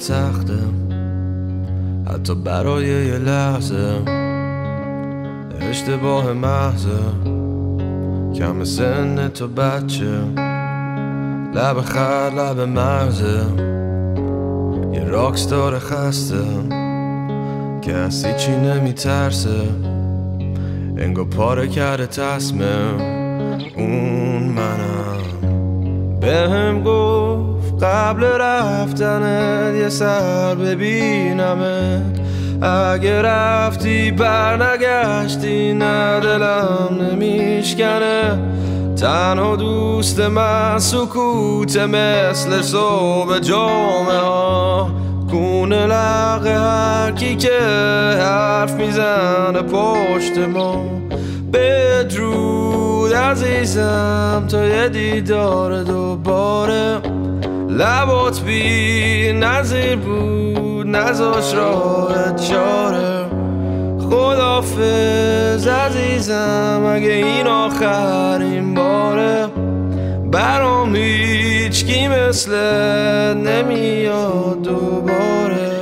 سخته، حتی برای یه لحظه. اشتباه محضه، کم سن تو بچه، لب خر لب مرزه، یه راکستار خسته که از هیچی نمیترسه، انگار پاره کرده تصمیم اون منم. بهم گفت قبل رفتنت یه سر ببینمت، اگه رفتی برنگشتی نه دلم نمیشکنه. تنها دوست من سکوت مثل صبح جمعه ها، کونه لق هرکی که حرف میزنه پشت ما. بدرود عزیزم تا یه دیدار دوباره، لبات بی نظیر بود نذاش راحت چاره. خداحافظ عزیزم اگه این آخرین باره، برام هیچکی مثل نمیاد دوباره.